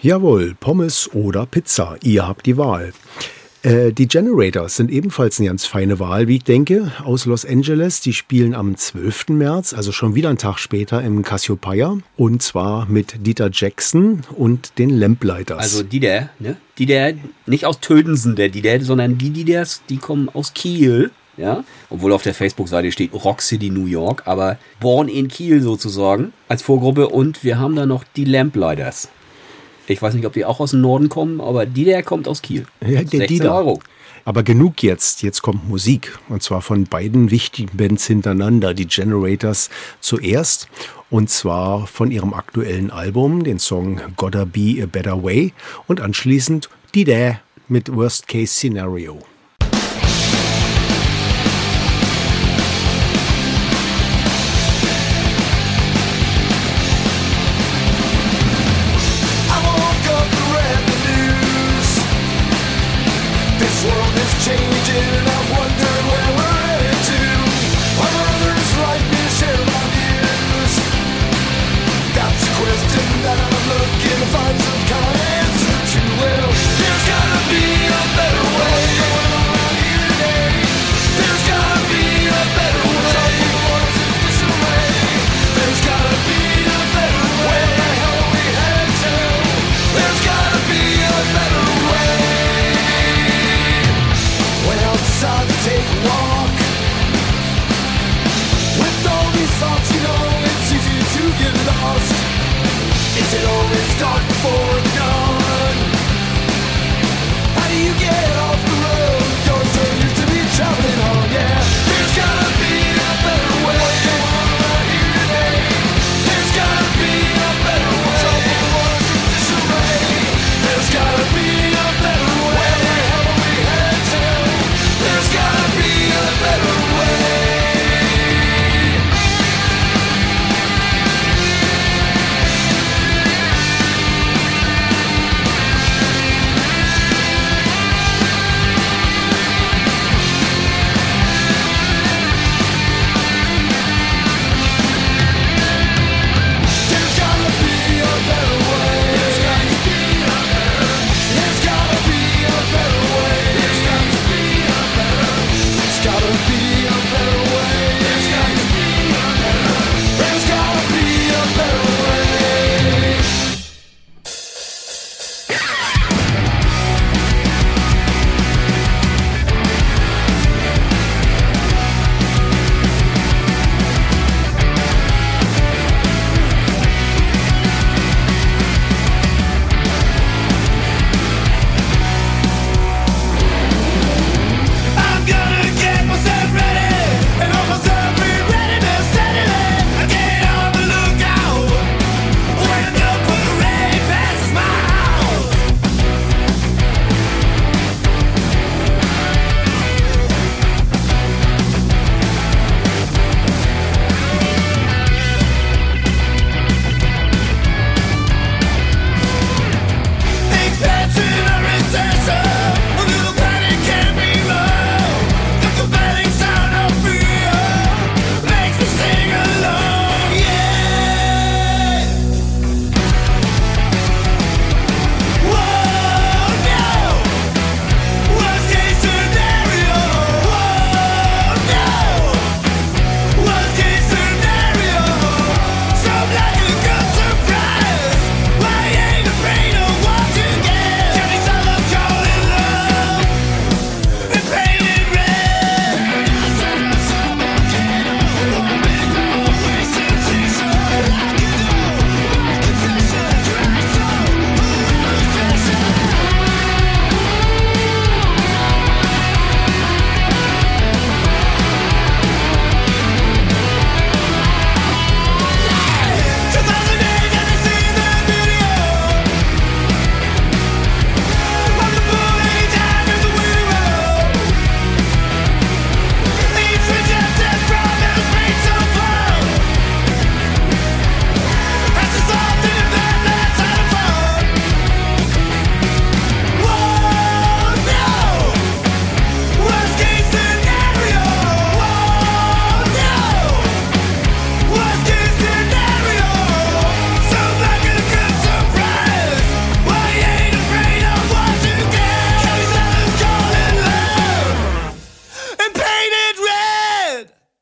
Jawohl, Pommes oder Pizza, ihr habt die Wahl. Die Generators sind ebenfalls eine ganz feine Wahl, wie ich denke, aus Los Angeles. Die spielen am 12. März, also schon wieder einen Tag später im Cassiopeia. Und zwar mit Dieter Jackson und den Lamplighters. Also Dieter, ne? Dieter, nicht aus Tödensen, der Dieter, sondern die Dieters, die kommen aus Kiel. Ja, obwohl auf der Facebook-Seite steht Rock City New York, aber born in Kiel sozusagen als Vorgruppe. Und wir haben da noch die Lamplighters. Ich weiß nicht, ob die auch aus dem Norden kommen, aber Dieter kommt aus Kiel. Ja, der 16 Dieter. Euro. Aber genug jetzt. Jetzt kommt Musik. Und zwar von beiden wichtigen Bands hintereinander. Die Generators zuerst. Und zwar von ihrem aktuellen Album, den Song Gotta Be a Better Way. Und anschließend Dieter mit Worst Case Scenario. Find some kind of answer to, well, there's gotta be a better way.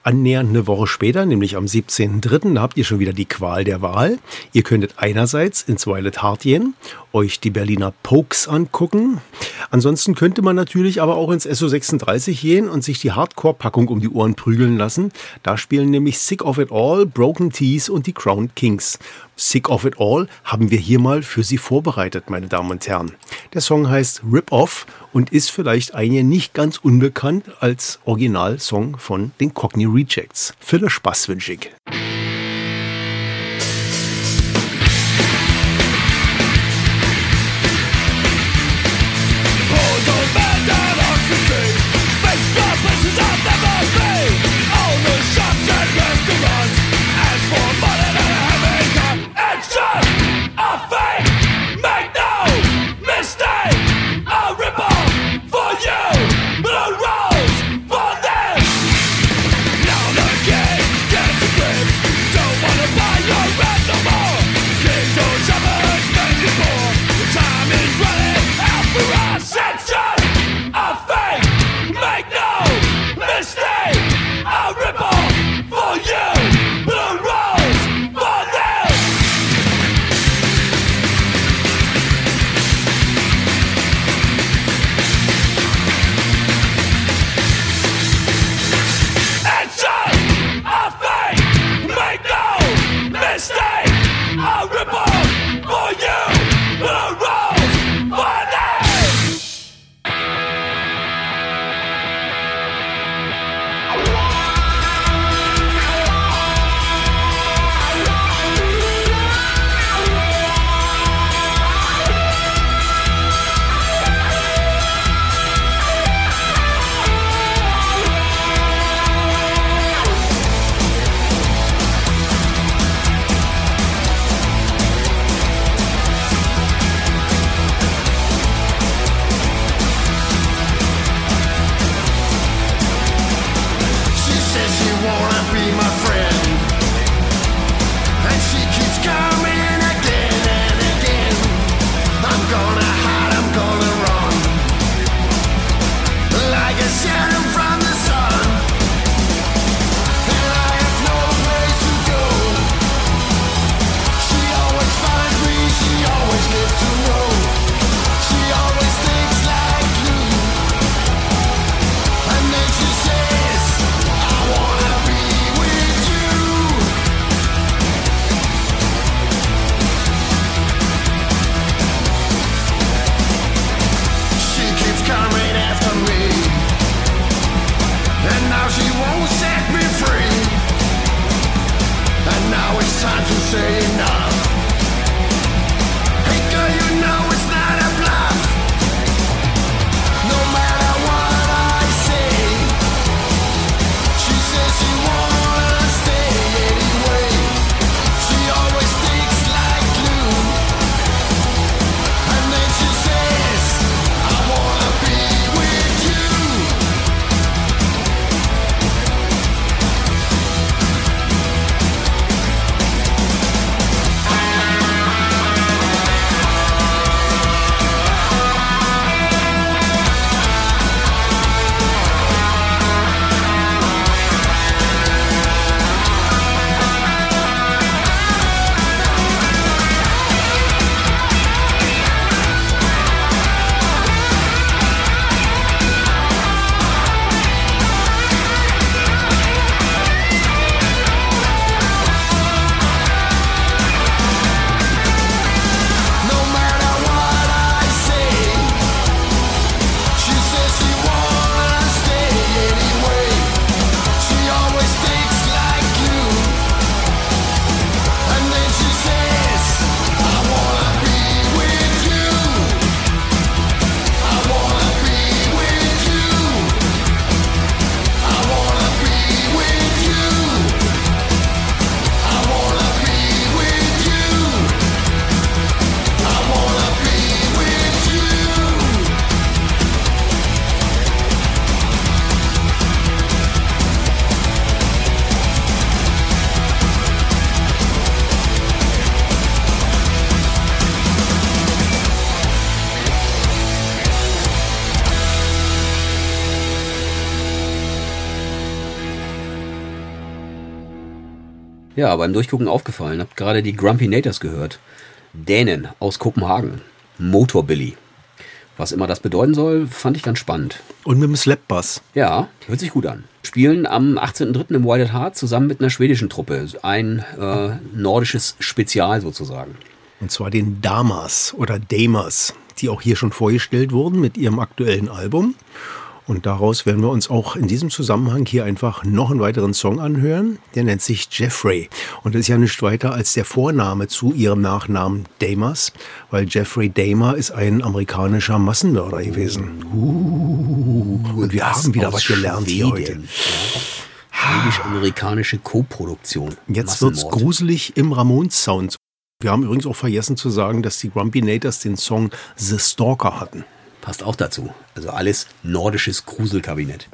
Annähernd eine Woche später, nämlich am 17.03., habt ihr schon wieder die Qual der Wahl. Ihr könntet einerseits ins Violet Heart gehen, euch die Berliner Pokes angucken. Ansonsten könnte man natürlich aber auch ins SO36 gehen und sich die Hardcore-Packung um die Ohren prügeln lassen. Da spielen nämlich Sick of It All, Broken Teeth und die Crowned Kings. Sick of It All haben wir hier mal für Sie vorbereitet, meine Damen und Herren. Der Song heißt Rip Off und ist vielleicht einigen nicht ganz unbekannt als Originalsong von den Cockney Rejects. Viel Spaß wünsche ich. Now the king gets a grip. Ja, beim Durchgucken aufgefallen. Habt gerade die Grumpy Nators gehört. Dänen aus Kopenhagen. Motorbilly. Was immer das bedeuten soll, fand ich ganz spannend. Und mit dem Slapbass. Ja, hört sich gut an. Spielen am 18.03. im Wild at Heart zusammen mit einer schwedischen Truppe. Ein nordisches Spezial sozusagen. Und zwar den Damas oder Damas, die auch hier schon vorgestellt wurden mit ihrem aktuellen Album. Und daraus werden wir uns auch in diesem Zusammenhang hier einfach noch einen weiteren Song anhören. Der nennt sich Jeffrey. Und das ist ja nicht weiter als der Vorname zu ihrem Nachnamen Damas, weil Jeffrey Dahmer ist ein amerikanischer Massenmörder gewesen. Und wir haben wieder was gelernt hier heute. Schwedisch-amerikanische Koproduktion. Jetzt wird's gruselig im Ramones-Sound. Wir haben übrigens auch vergessen zu sagen, dass die Grumpy Nators den Song The Stalker hatten. Passt auch dazu. Also alles nordisches Gruselkabinett.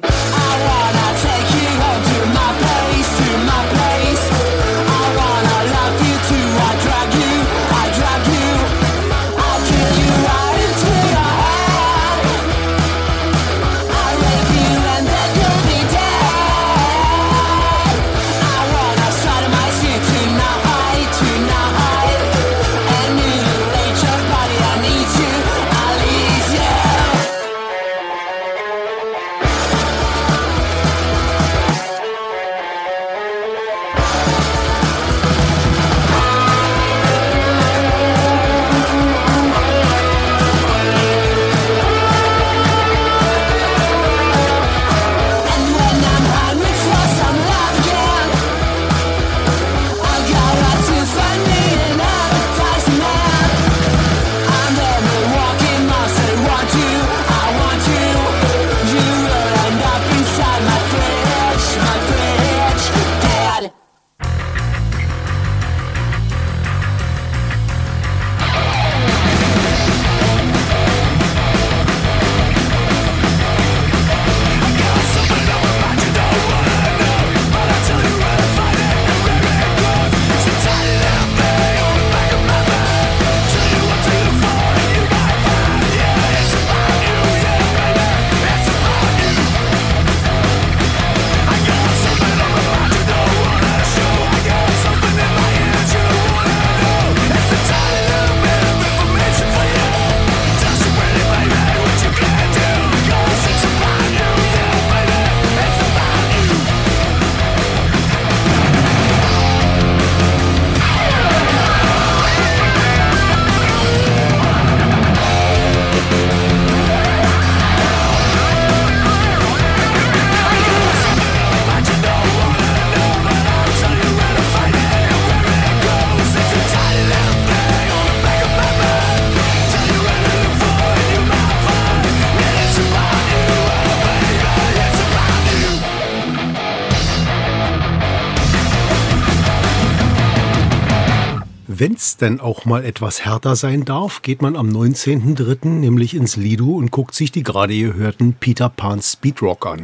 Wenn es denn auch mal etwas härter sein darf, geht man am 19.03. nämlich ins Lido und guckt sich die gerade gehörten Peter Pan Speedrock an.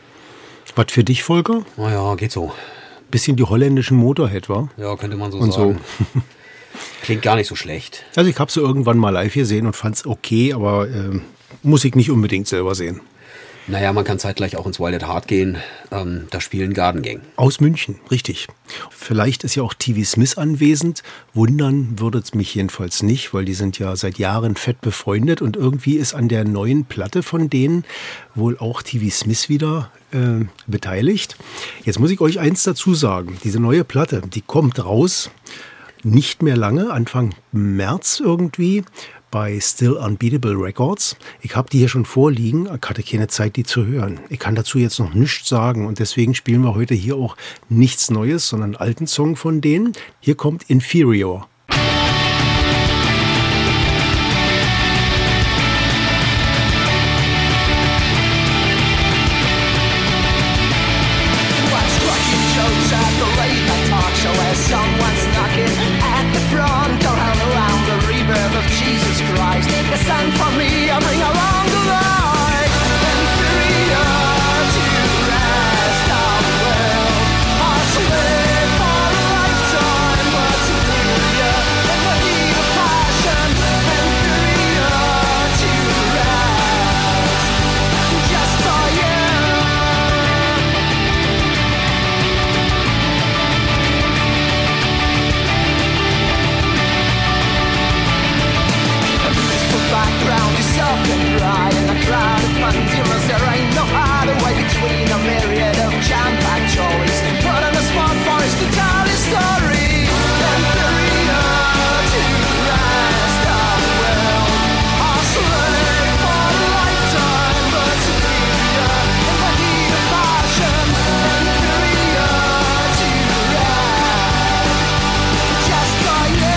Was für dich, Volker? Naja, geht so. Bisschen die holländischen Motorhead, wa? Ja, könnte man so und sagen. So. Klingt gar nicht so schlecht. Also ich habe sie irgendwann mal live gesehen und fand es okay, aber muss ich nicht unbedingt selber sehen. Naja, man kann zeitgleich auch ins Wild at Heart gehen. Da spielen Garden Gang. Aus München, richtig. Vielleicht ist ja auch TV Smith anwesend. Wundern würde es mich jedenfalls nicht, weil die sind ja seit Jahren fett befreundet. Und irgendwie ist an der neuen Platte von denen wohl auch TV Smith wieder beteiligt. Jetzt muss ich euch eins dazu sagen. Diese neue Platte, die kommt raus, nicht mehr lange, Anfang März irgendwie, bei Still Unbeatable Records. Ich habe die hier schon vorliegen, ich hatte keine Zeit, die zu hören. Ich kann dazu jetzt noch nichts sagen und deswegen spielen wir heute hier auch nichts Neues, sondern einen alten Song von denen. Hier kommt Inferior. Send for me, I bring along the light and freedom to rest of the world. I live for a lifetime, but superior in the heat of passion and freedom to rest just for you. consumers, there ain't no other way between a myriad of jam-packed trolleys. Put on a smart forest to tell his story. Inferior to the rest of the world. A slave for a lifetime, but superior in the heat of passion. Inferior to the rest, just like you.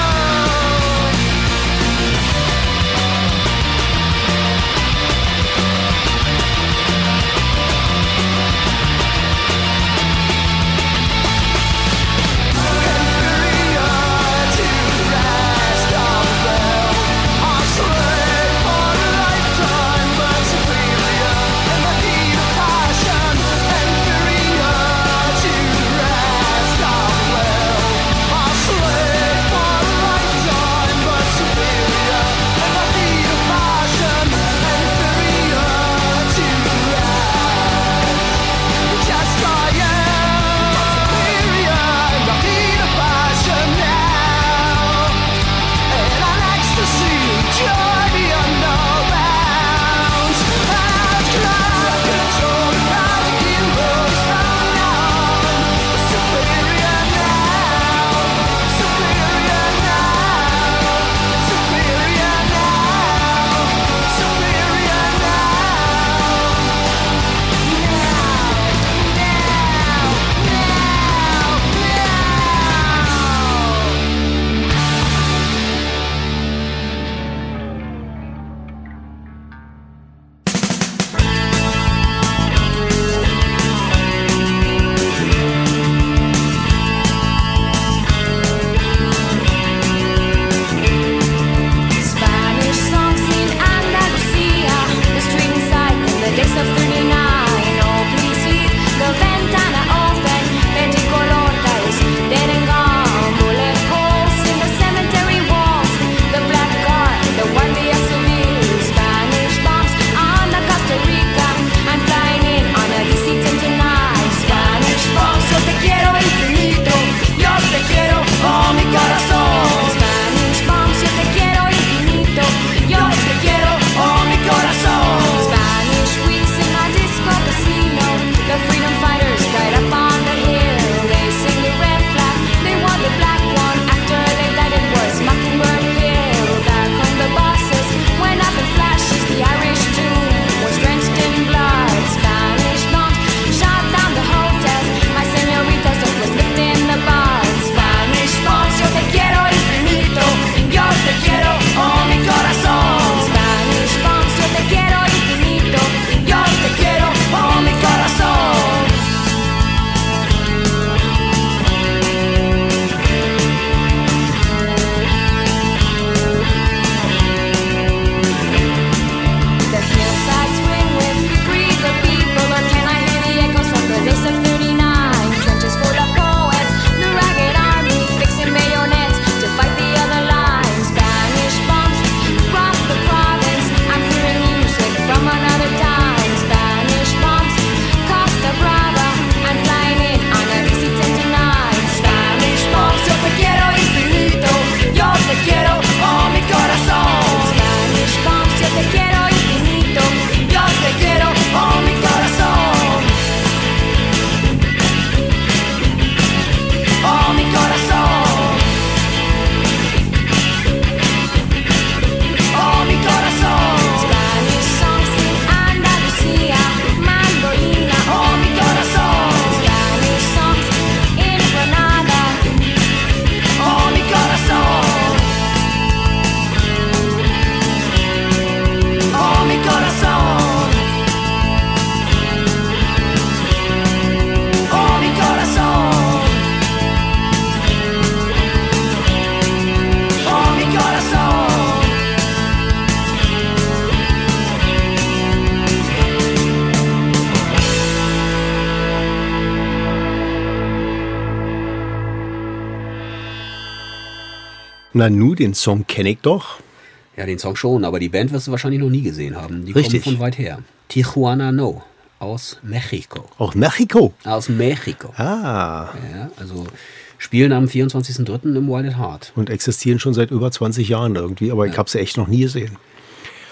Na nu, den Song kenne ich doch. Ja, den Song schon, aber die Band wirst du wahrscheinlich noch nie gesehen haben. Die Richtig. kommen von weit her. Tijuana No aus Mexiko. Auch Mexiko. Aus Mexiko. Ah. Ja, also spielen am 24.03. im Wild at Heart. Und existieren schon seit über 20 Jahren irgendwie, aber ich habe sie echt noch nie gesehen.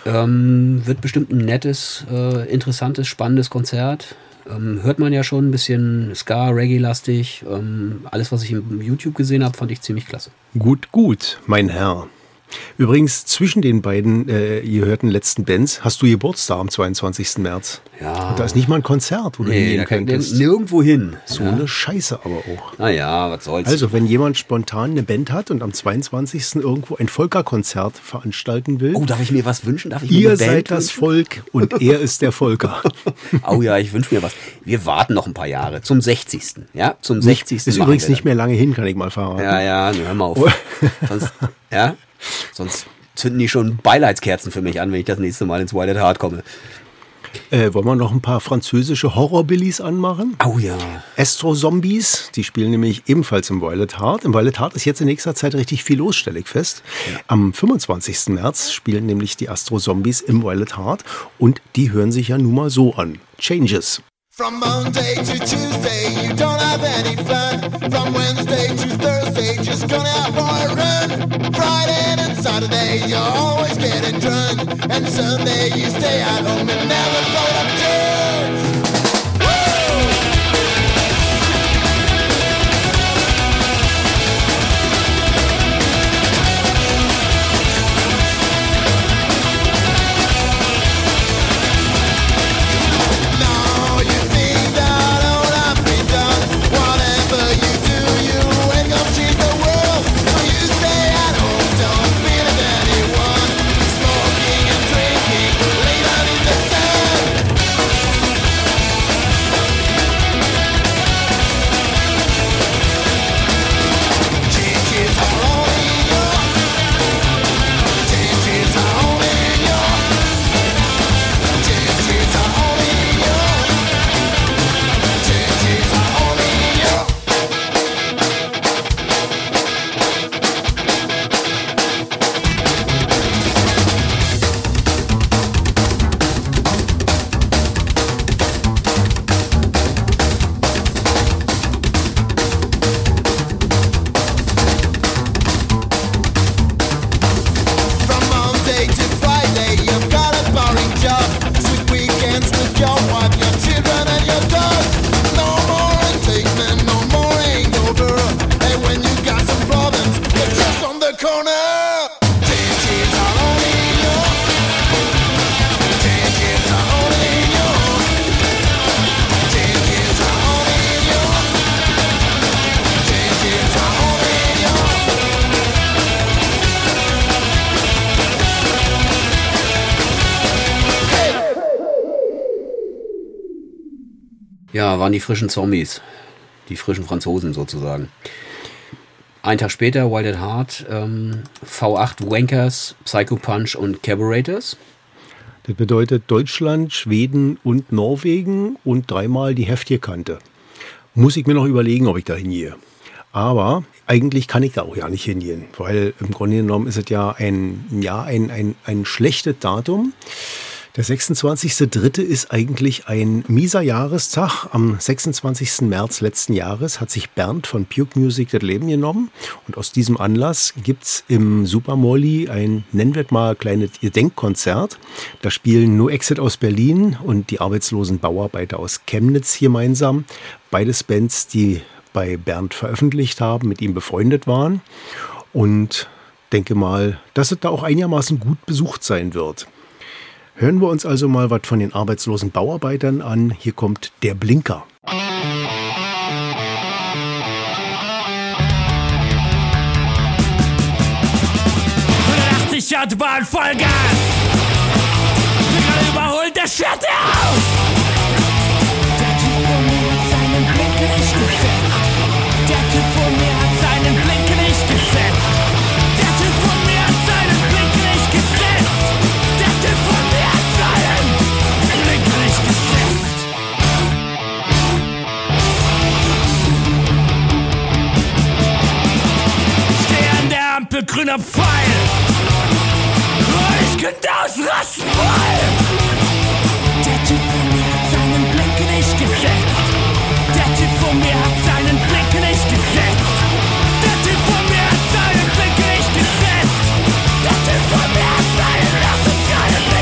Wird bestimmt ein nettes, interessantes, spannendes Konzert. Hört man ja schon ein bisschen Ska, Reggae-lastig. Alles, was ich im YouTube gesehen habe, fand ich ziemlich klasse. Gut, mein Herr. Übrigens, zwischen den beiden gehörten letzten Bands hast du Geburtstag am 22. März. Ja. Und da ist nicht mal ein Konzert, wo du hingehen könntest. Nirgendwo hin. So eine Scheiße aber auch. Naja, was soll's. Also, wenn jemand spontan eine Band hat und am 22. irgendwo ein Volker-Konzert veranstalten will, darf ich mir was wünschen? Darf ich mir ihr eine Band seid das wünschen? Volk und er ist der Volker. Oh ja, ich wünsche mir was. Wir warten noch ein paar Jahre zum 60. Ja, zum 60. Ist machen übrigens wir nicht dann. mehr lange hin, kann ich mal verraten. Ja, hör mal auf. Sonst zünden die schon Beileidskerzen für mich an, wenn ich das nächste Mal ins Wild at Heart komme. Wollen wir noch ein paar französische Horrorbillies anmachen? Oh ja. Astro-Zombies, die spielen nämlich ebenfalls im Wild at Heart. Im Wild at Heart ist jetzt in nächster Zeit richtig viel los, stelle ich fest. Am 25. März spielen nämlich die Astro-Zombies im Wild at Heart und die hören sich ja nun mal so an. Changes. From Monday to Tuesday, you don't have any fun. From Wednesday to Thursday, just gonna have for a run. Friday and Saturday, you're always getting drunk. And Sunday, you stay at home and never go to church. Ja, waren die frischen Zombies. Die frischen Franzosen sozusagen. Einen Tag später Wild at Heart, V8 Wankers, Psycho Punch und Carburetors. Das bedeutet Deutschland, Schweden und Norwegen und dreimal die Heftierkante. Muss ich mir noch überlegen, ob ich da hingehe. Aber eigentlich kann ich da auch ja nicht hingehen, weil im Grunde genommen ist es ja ein schlechtes Datum. Der 26.03. ist eigentlich ein mieser Jahrestag. Am 26. März letzten Jahres hat sich Bernd von Puke Music das Leben genommen. Und aus diesem Anlass gibt's im Super Molly ein, nennen wir es mal, kleines Gedenkkonzert. Da spielen No Exit aus Berlin und die arbeitslosen Bauarbeiter aus Chemnitz gemeinsam. Beides Bands, die bei Bernd veröffentlicht haben, mit ihm befreundet waren. Und denke mal, dass es da auch einigermaßen gut besucht sein wird. Hören wir uns also mal was von den arbeitslosen Bauarbeitern an. Hier kommt der Blinker. 180 Autobahn Vollgas. Bin gerade überholt, der schert aus. Der Typ vor mir hat seinen Blinker nicht gesetzt. Der Typ vor mir hat seinen Blinker nicht gesetzt. Der Typ vor mir hat seinen Blinker nicht gesetzt. Der Typ vor mir hat seinen Blinker nicht gesetzt. Steh an der Ampel, grüner Pfeil. Oh, ich könnte ausrasten wollen. Der Typ vor mir hat seinen Blinker nicht gesetzt. Der Typ vor mir hat seinen Blinker nicht gesetzt. Der Typ vor mir hat seinen Blinker nicht gesetzt. Der Typ vor mir hat seinen Blinker nicht gesetzt.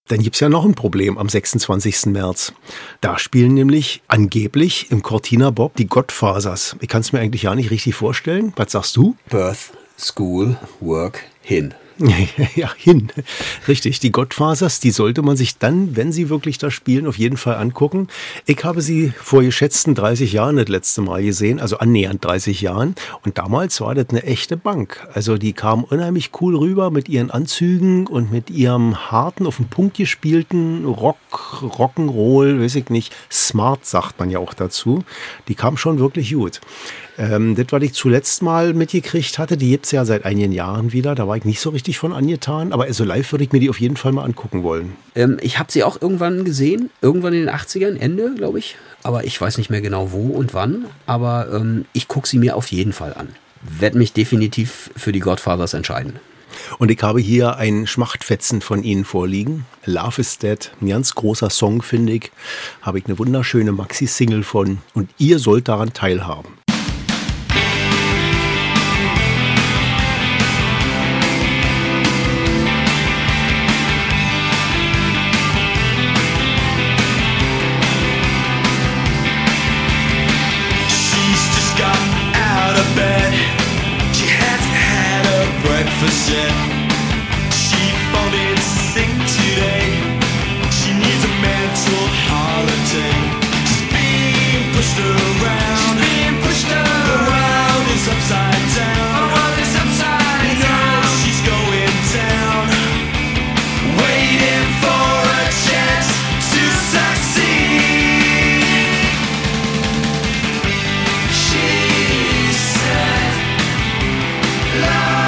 Dann gibt's ja noch ein Problem am 26. März. Da spielen nämlich angeblich im Cortina Bob die Godfathers. Ich kann es mir eigentlich ja nicht richtig vorstellen. Was sagst du? Birth, School, Work, hin. Ja, hin. Richtig. Die Godfathers, die sollte man sich dann, wenn sie wirklich da spielen, auf jeden Fall angucken. Ich habe sie vor geschätzten 30 Jahren das letzte Mal gesehen, also annähernd 30 Jahren. Und damals war das eine echte Bank. Also die kamen unheimlich cool rüber mit ihren Anzügen und mit ihrem harten, auf den Punkt gespielten Rock'n'Roll, weiß ich nicht, Smart sagt man ja auch dazu. Die kamen schon wirklich gut. Das, was ich zuletzt mal mitgekriegt hatte, die gibt's ja seit einigen Jahren wieder. Da war ich nicht so richtig von angetan. Aber also live würde ich mir die auf jeden Fall mal angucken wollen. Ich habe sie auch irgendwann gesehen. Irgendwann in den 80ern, Ende, glaube ich. Aber ich weiß nicht mehr genau wo und wann. Aber ich gucke sie mir auf jeden Fall an. Werde mich definitiv für die Godfathers entscheiden. Und ich habe hier ein Schmachtfetzen von ihnen vorliegen. Love is Dead, ein ganz großer Song, finde ich. Habe ich eine wunderschöne Maxi-Single von. Und ihr sollt daran teilhaben. Breakfast yet. She phoned in sick today. She needs a mental holiday. She's being pushed around. The world is upside down. You know she's going down. Waiting for a chance to succeed. She said, love.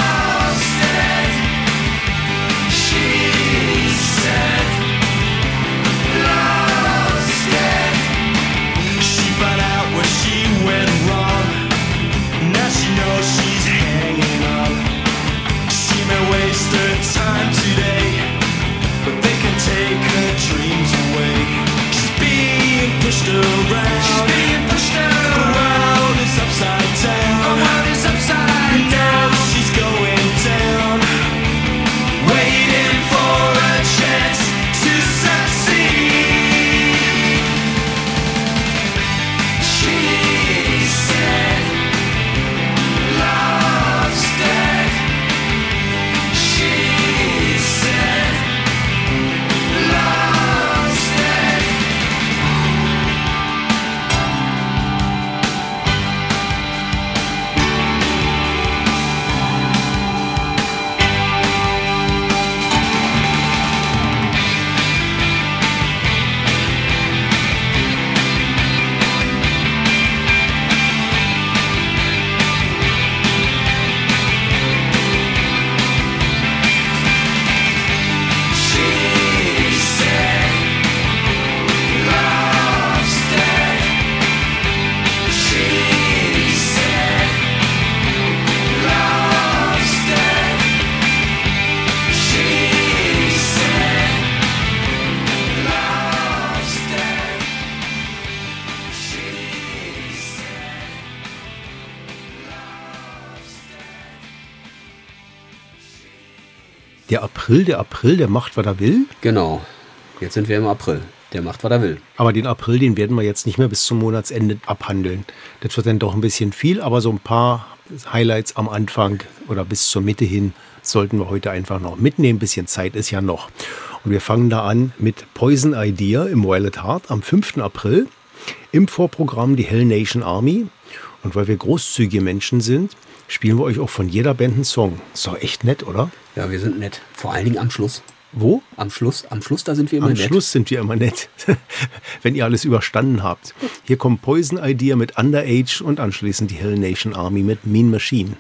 Der April, der macht, was er will. Genau. Jetzt sind wir im April. Der macht, was er will. Aber den April, den werden wir jetzt nicht mehr bis zum Monatsende abhandeln. Das wird dann doch ein bisschen viel, aber so ein paar Highlights am Anfang oder bis zur Mitte hin sollten wir heute einfach noch mitnehmen. Ein bisschen Zeit ist ja noch. Und wir fangen da an mit Poison Idea im Violet Heart am 5. April. Im Vorprogramm die Hell Nation Army. Und weil wir großzügige Menschen sind, spielen wir euch auch von jeder Band einen Song. Ist doch echt nett, oder? Ja, wir sind nett. Vor allen Dingen am Schluss. Wo? Am Schluss, da sind wir immer nett. Am Schluss sind wir immer nett, wenn ihr alles überstanden habt. Hier kommt Poison Idea mit Underage und anschließend die Hell Nation Army mit Mean Machine.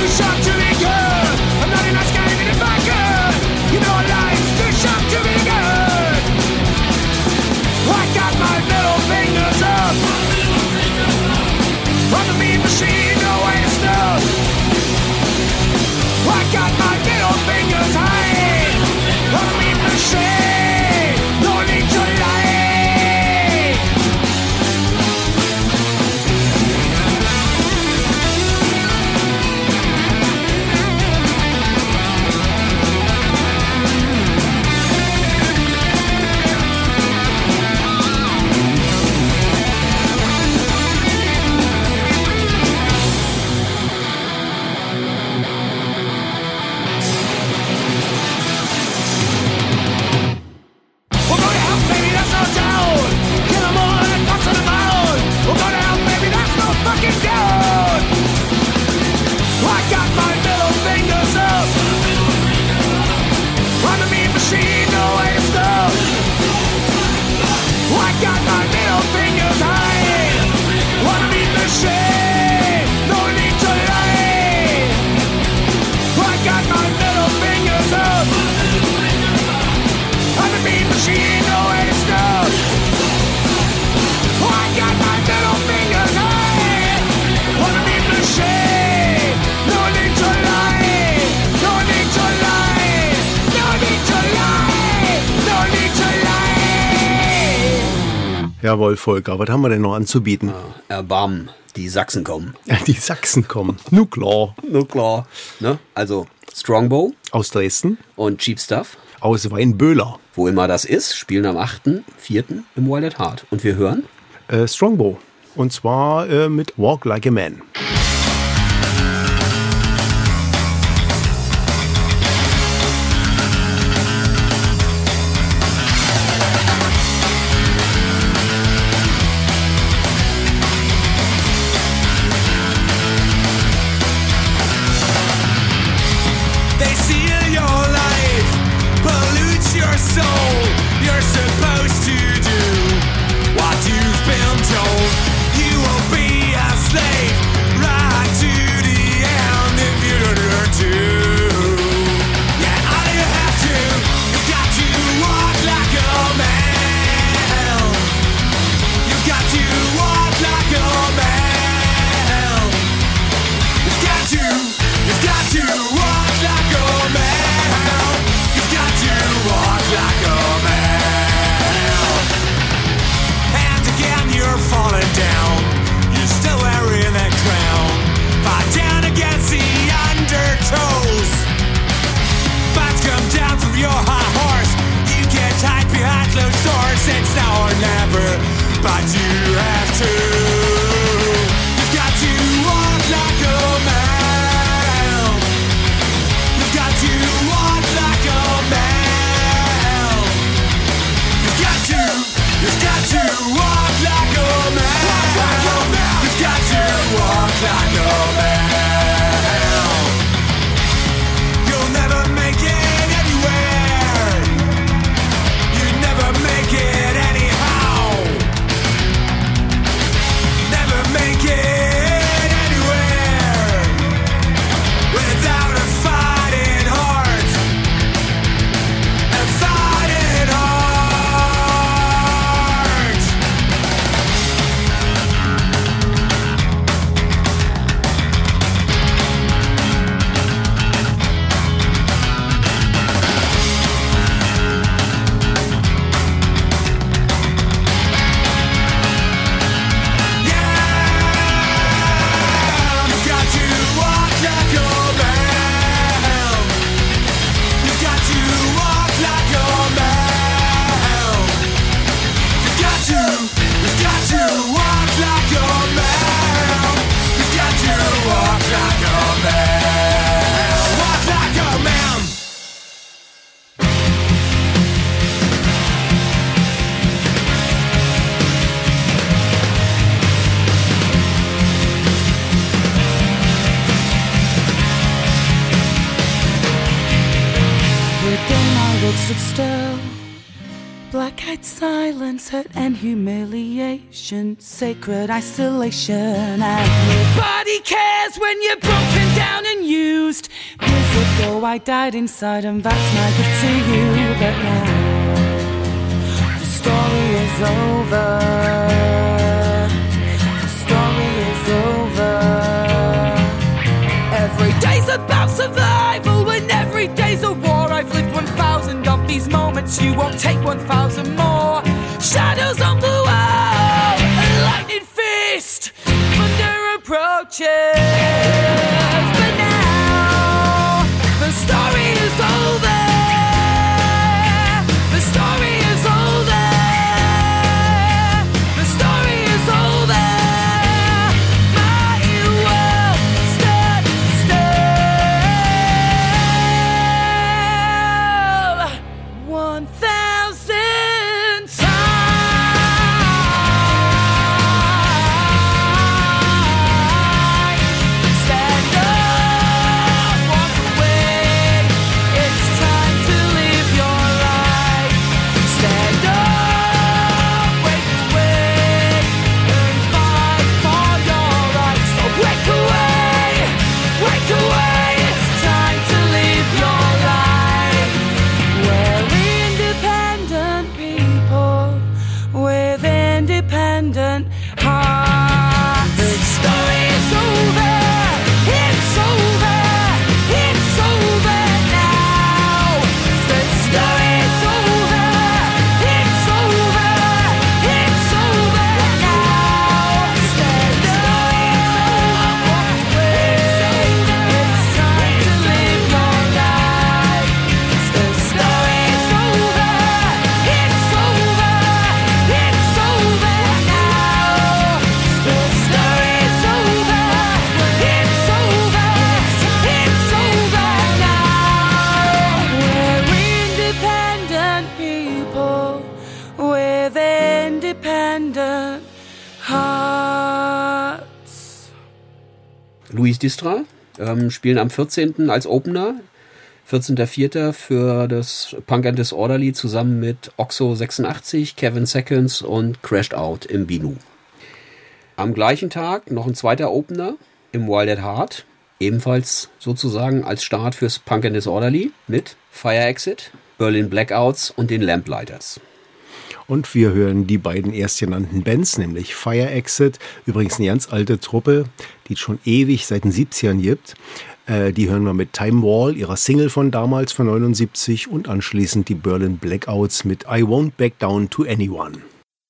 too sharp to be good. I'm not in a sky in the back good. You know life's too sharp to be good. I got my middle fingers up. On the mean machine, no way to stop. I got my middle fingers high. On the mean machine, no need to lie. Jawohl, Volker, was haben wir denn noch anzubieten? Erbarmen, die Sachsen kommen. Ja, die Sachsen kommen. Nu klar. Na klar. Ne? Also Strongbow Aus Dresden, und Cheap Stuff, aus Weinböhler. wo immer das ist, spielen am 8.4. im Wild at Heart. Und wir hören Strongbow. Und zwar mit Walk Like a Man. They seal your life, pollute your soul. You're supposed to do what you've been told. You will be a slave right to the end if you don't learn to. Yeah, all you have to, you've got to walk like a man. You've got to walk like a man. You've got to walk like a man. You've got to walk like a man. And again you're falling down. You're still wearing that crown. Fight down against the undertows. Bats come down from your high horse. You get tied behind closed doors. It's now or never, but you have to. You've got to walk like a man. You've got to walk like a man. You've got to walk like a man. You've got to walk like a man. You'll never make it anywhere. You never make it anyhow. Never make it anywhere without a fighting heart. A fighting heart. You've got to walk like a man. You've got to walk like a man. You've got to walk like a man. You've got to walk like a man. Walk like a man. Within our world stood still. Black-eyed silence, hurt and humiliation, sacred isolation. And nobody cares when you're broken down and you So I died inside and that's my gift to you. But now the story is over. The story is over. Every day's about survival and every day's a war. I've lived 1,000 of these moments, you won't take 1,000 more. Shadows on the wall, a lightning fist, thunder approaches. But now the story is over. The story is over. The story is over. My world stood still 1,000 times. Stand up, walk away. It's time to live your life. Stand up, break away, and fight for your rights. So break away, break away. It's time to live your life. We're independent people with independent hearts. The story is over. It's over. It's over now. The story is over. It's over. It's over now. Stand up, walk away. It's time to live your life. The story is over. It's over. It's over now. The story is over. It's over. It's over now. We're independent people with independent hearts. Louis Distra spielen am 14. als Opener, 14.04. für das Punk and Disorderly zusammen mit Oxo 86, Kevin Seconds und Crashed Out im Binu. Am gleichen Tag noch ein zweiter Opener im Wild at Heart, ebenfalls sozusagen als Start fürs Punk and Disorderly mit Fire Exit, Berlin Blackouts und den Lamplighters. Und wir hören die beiden erstgenannten Bands, nämlich Fire Exit, übrigens eine ganz alte Truppe, die es schon ewig seit den 70ern gibt. Die hören wir mit Time Wall, ihrer Single von damals, von 79, und anschließend die Berlin Blackouts mit I Won't Back Down to Anyone.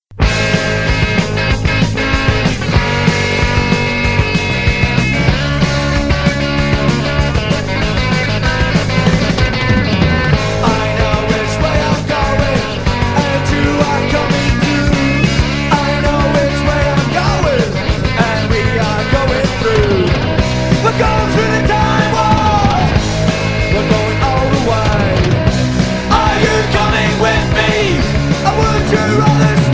I know which way I'm going, and you are coming too. I know which way I'm going, and we are going through. We're going through the time war. We're going all the way. Are you coming with me? Or would you rather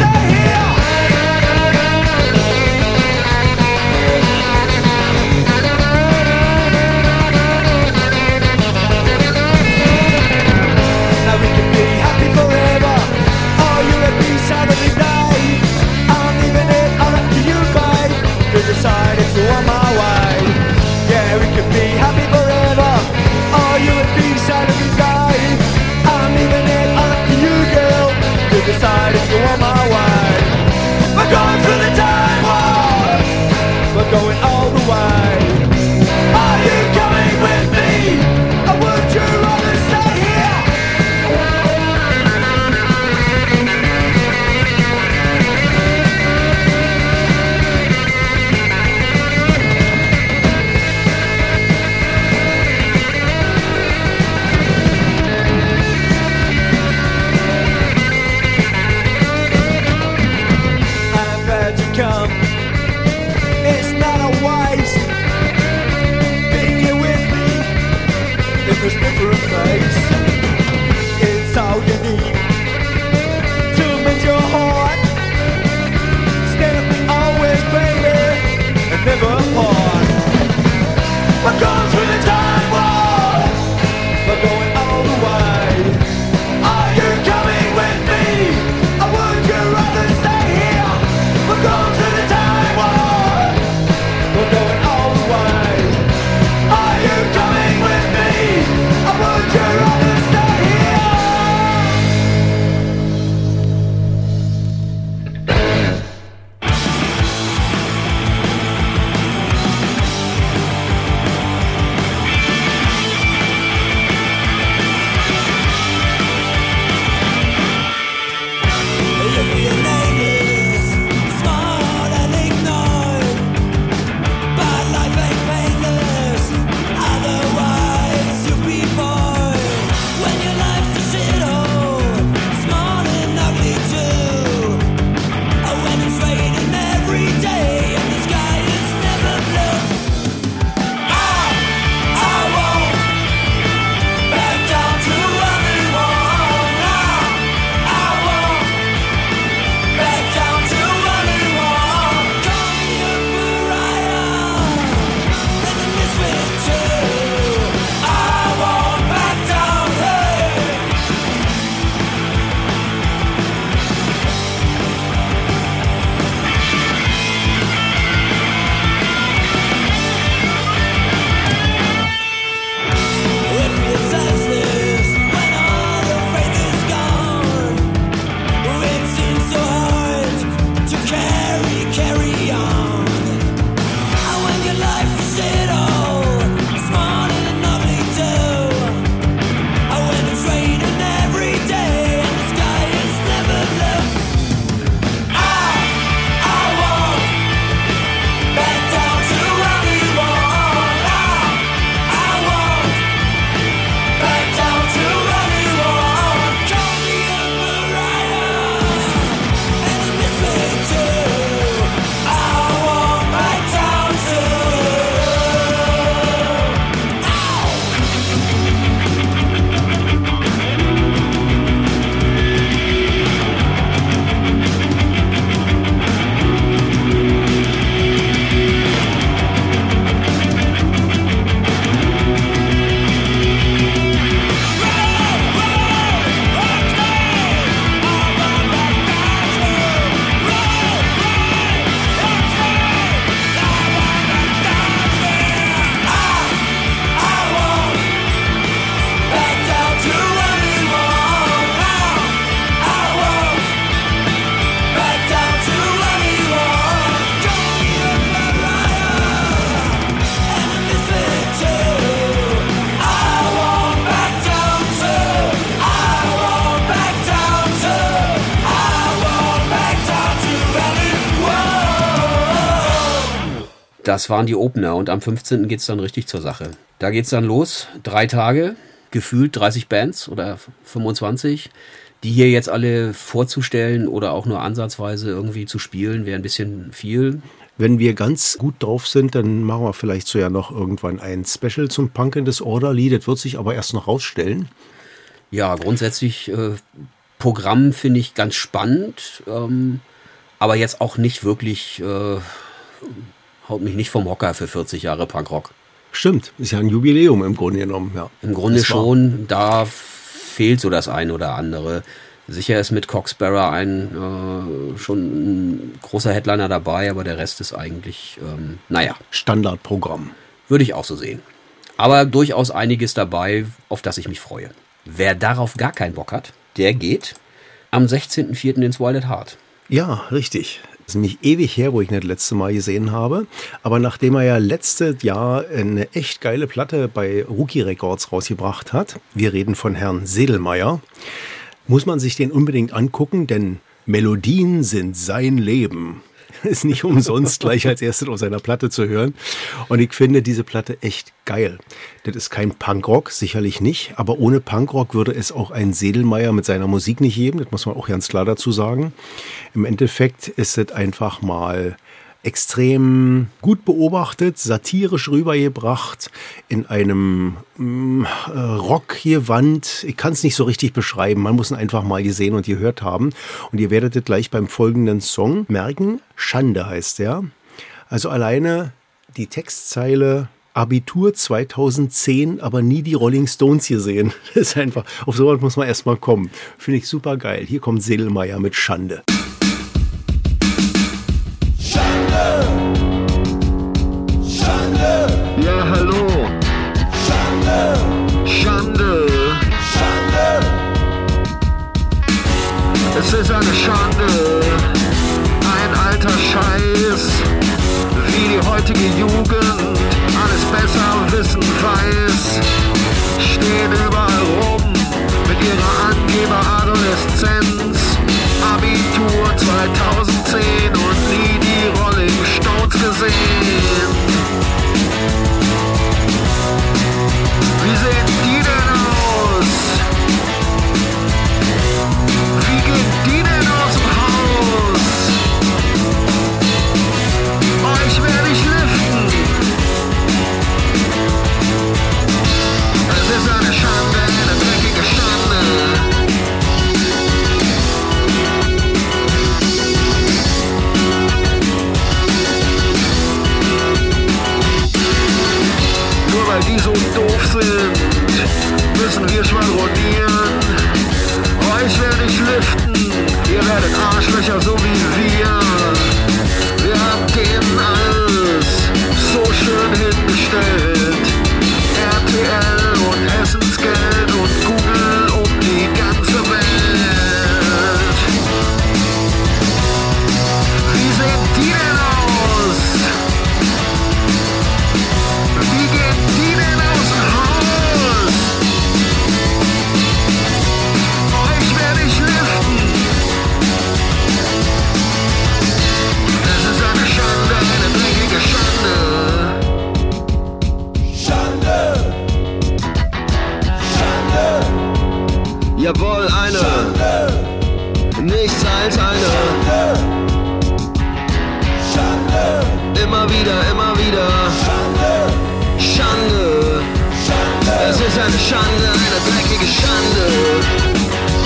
Das waren die Opener und am 15. geht's dann richtig zur Sache. Da geht's dann los, 3 Tage, gefühlt 30 Bands oder 25. Die hier jetzt alle vorzustellen oder auch nur ansatzweise irgendwie zu spielen, wäre ein bisschen viel. Wenn wir ganz gut drauf sind, dann machen wir vielleicht so ja noch irgendwann ein Special zum Punk in Disorderly. Das wird sich aber erst noch rausstellen. Ja, grundsätzlich Programm finde ich ganz spannend, aber jetzt auch nicht wirklich, haut mich nicht vom Hocker für 40 Jahre Punkrock. Stimmt, ist ja ein Jubiläum im Grunde genommen. Ja. Im Grunde Das war- schon, da fehlt so das ein oder andere. Sicher ist mit Cock Sparrow schon ein großer Headliner dabei, aber der Rest ist eigentlich, naja, Standardprogramm. würde ich auch so sehen. Aber durchaus einiges dabei, auf das ich mich freue. Wer darauf gar keinen Bock hat, der geht am 16.04. ins Wild at Heart. Ja, richtig. Das ist nämlich ewig her, wo ich ihn das letzte Mal gesehen habe. Aber nachdem er ja letztes Jahr eine echt geile Platte bei Rookie Records rausgebracht hat, wir reden von Herrn Sedelmeier, muss man sich den unbedingt angucken, denn Melodien sind sein Leben. Ist nicht umsonst gleich als erstes auf seiner Platte zu hören. Und ich finde diese Platte echt geil. Das ist kein Punkrock, sicherlich nicht. Aber ohne Punkrock würde es auch einen Sedelmeier mit seiner Musik nicht geben. Das muss man auch ganz klar dazu sagen. Im Endeffekt ist es einfach mal extrem gut beobachtet, satirisch rübergebracht, in einem Rockgewand. Ich kann es nicht so richtig beschreiben, man muss ihn einfach mal gesehen und gehört haben. Und ihr werdet es gleich beim folgenden Song merken. Schande heißt der. Also alleine die Textzeile Abitur 2010, aber nie die Rolling Stones gesehen. Das ist einfach, auf sowas muss man erstmal kommen. Finde ich super geil. Hier kommt Sedelmeier mit Schande. Ja, hallo. Schande. Es ist eine Schande. Ein alter Scheiß. Wie die heutige Jugend alles besser wissen weiß. Stehen überall rum mit ihrer Angeber-Adoleszenz. Abitur 2010 und nie die Rolling Stones gesehen. Wie sehen die denn aus? Wie gehen die denn aus dem Haus? Euch werde ich liften. Es ist eine Schande, eine dreckige Schande. Nur weil die so doof sind, müssen wir schwadronieren. Euch werde ich liften, ihr werdet Arschlöcher so wie wir. Wir haben denen alles so schön hingestellt. RTL und Essensgeld und Google um die ganze Welt. Wie sehen die denn aus? Wie gehen die denn aus dem Haus? Euch werde ich liften. Es ist eine Schande, eine dreckige Schande. Jawohl, eine. Nichts als eine. Immer wieder, immer wieder. Schande. Es ist eine Schande, eine dreckige Schande.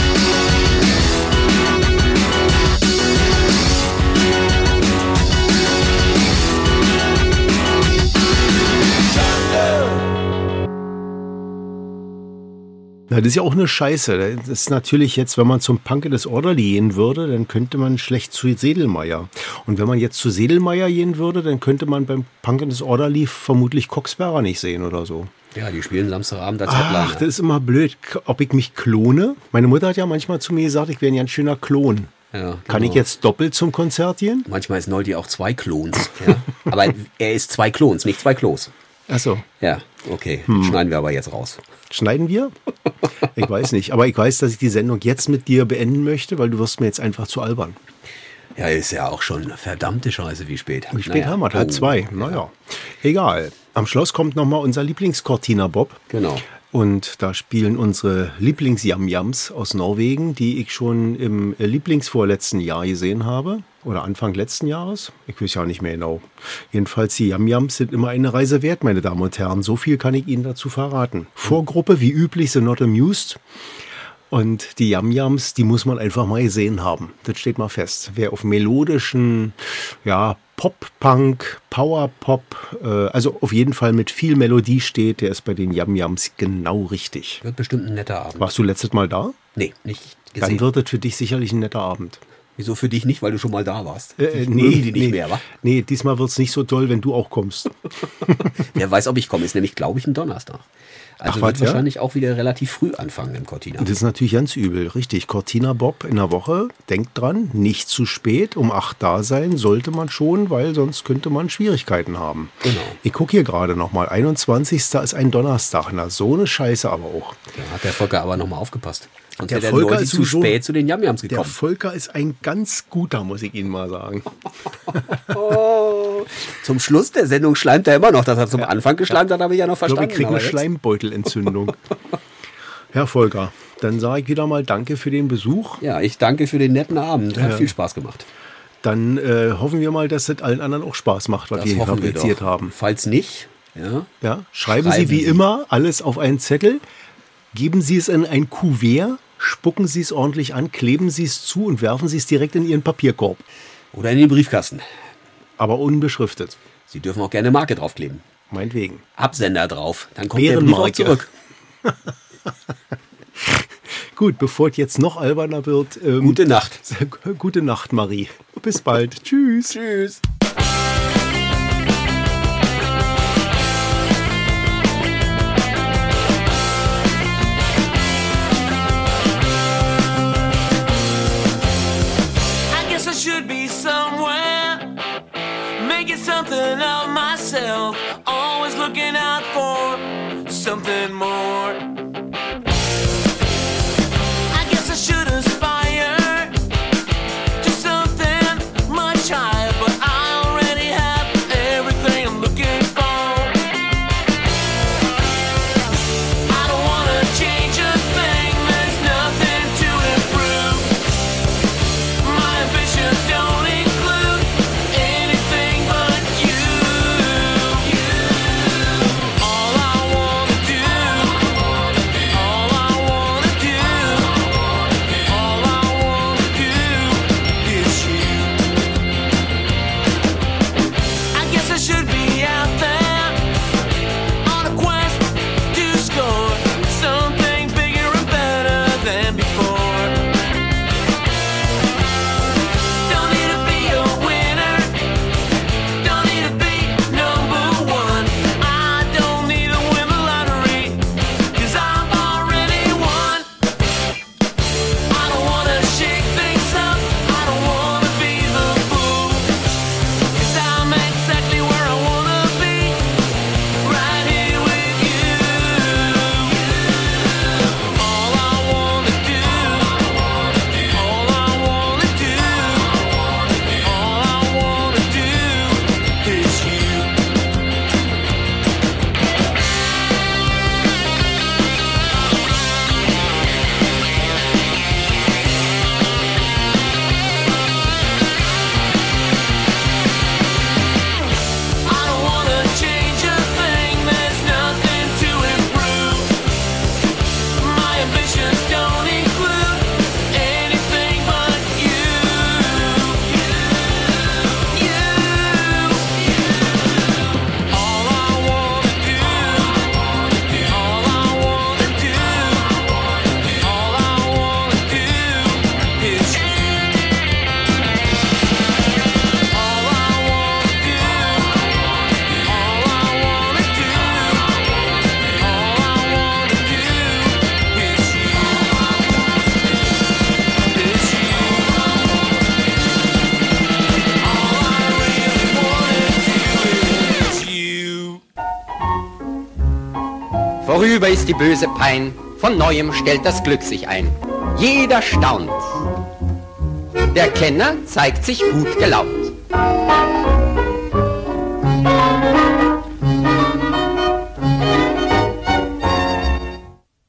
Na, das ist ja auch eine Scheiße. Das ist natürlich jetzt, wenn man zum Punk in Disorderly gehen würde, dann könnte man schlecht zu Sedelmeier. Und wenn man jetzt zu Sedelmeier gehen würde, dann könnte man beim Punk in Disorderly vermutlich Cock Sparrow nicht sehen oder so. Ja, die spielen Samstagabend als Ach, Headliner. das ist immer blöd, ob ich mich klone. Meine Mutter hat ja manchmal zu mir gesagt, ich wäre ein ganz schöner Klon. Ja, Kann ich genau. jetzt doppelt zum Konzert gehen? Manchmal ist Noldi auch 2 Klons. Ja? Aber er ist 2 Klons, nicht 2 Klos. Achso, Ja, okay. Schneiden wir aber jetzt raus. schneiden wir? Ich weiß nicht. Aber ich weiß, dass ich die Sendung jetzt mit dir beenden möchte, weil du wirst mir jetzt einfach zu albern. Ja, ist ja auch schon verdammte Scheiße, wie spät. Wie spät haben wir? 1:30. Naja, egal. Am Schluss kommt nochmal unser Lieblingscortina Bob. Genau. Und da spielen unsere Lieblings-Yam-Yams aus Norwegen, die ich schon im Lieblingsvorletzten Jahr gesehen habe. Oder Anfang letzten Jahres. Ich weiß ja nicht mehr genau. Jedenfalls, die Yam-Yams sind immer eine Reise wert, meine Damen und Herren. So viel kann ich Ihnen dazu verraten. Vorgruppe, wie üblich, The Not Amused. Und die Yam-Yams, die muss man einfach mal gesehen haben. Das steht mal fest. Wer auf melodischen, ja, Pop-Punk, Power-Pop, also auf jeden Fall mit viel Melodie steht, der ist bei den Yam-Yams genau richtig. Wird bestimmt ein netter Abend. Warst du letztes Mal da? Nee, nicht gesehen. Dann wird es für dich sicherlich ein netter Abend. Wieso für dich nicht, weil du schon mal da warst? Nee, die nicht mehr, wa? Nee, diesmal wird es nicht so toll, wenn du auch kommst. Wer weiß, ob ich komme. Ist nämlich, glaube ich, ein Donnerstag. Also Ach, wird was, ja? wahrscheinlich auch wieder relativ früh anfangen im Cortina. Das ist natürlich ganz übel, richtig. Cortina Bob in der Woche, denkt dran, nicht zu spät, um 8 da sein sollte man schon, weil sonst könnte man Schwierigkeiten haben. Genau. Ich gucke hier gerade nochmal, 21. ist ein Donnerstag, na so eine Scheiße aber auch. Da hat der Volker aber nochmal aufgepasst. Sonst Der wäre Volker Leute ist zu sowieso- spät zu den Yam-Yams Der gekommen. Volker ist ein ganz guter, muss ich Ihnen mal sagen. Zum Schluss der Sendung schleimt er immer noch. Dass er zum Anfang geschleimt hat, habe ich ja noch Ich glaube, verstanden. ich kriege eine aber jetzt- Schleimbeutelentzündung. Herr Volker, dann sage ich wieder mal Danke für den Besuch. Ja, ich danke für den netten Abend. Hat viel Spaß gemacht. Dann hoffen wir mal, dass es allen anderen auch Spaß macht, was wir hier hoffen wir fabriziert doch. haben. Falls nicht, ja, Ja, schreiben Sie Schreiben wie Sie. immer alles auf einen Zettel, geben Sie es in ein Kuvert, spucken Sie es ordentlich an, kleben Sie es zu und werfen Sie es direkt in Ihren Papierkorb. oder in den Briefkasten. Aber unbeschriftet. Sie dürfen auch gerne Marke draufkleben. Meinetwegen. Absender drauf. Dann kommt der Brief auch Bärenmarke. zurück. Gut, bevor es jetzt noch alberner wird. Gute Nacht. Gute Nacht, Marie. Bis bald. Tschüss. Tschüss. I guess I should be somewhere, making something of myself, always looking out for something more. I guess I should aspire to something much higher, but I already have everything I'm looking for. I don't wanna change a thing, there's nothing to improve. My ambitions don't include anything but you. All I wanna do, all I wanna do, all I wanna do is you. I guess I should be out there on a quest to score something bigger and better than before. Don't need to be a winner, don't need to be number one. I don't need to win the lottery, 'cause I've already won. I don't wanna shake things up, I don't wanna be the fool, 'cause I'm exactly where I wanna be, right here with you. All I wanna do, all I wanna do, all I wanna do is you. I don't wanna change a thing, there's nothing to improve. My ambitions don't include anything but you. All I wanna do, all I wanna do, all I wanna do is you. All I wanna do, all I wanna do, all I wanna do is you. Is you. All I really wanna do is you. Vorüber ist die böse Pein, von neuem stellt das Glück sich ein. Jeder staunt. Der Kenner zeigt sich gut gelaunt.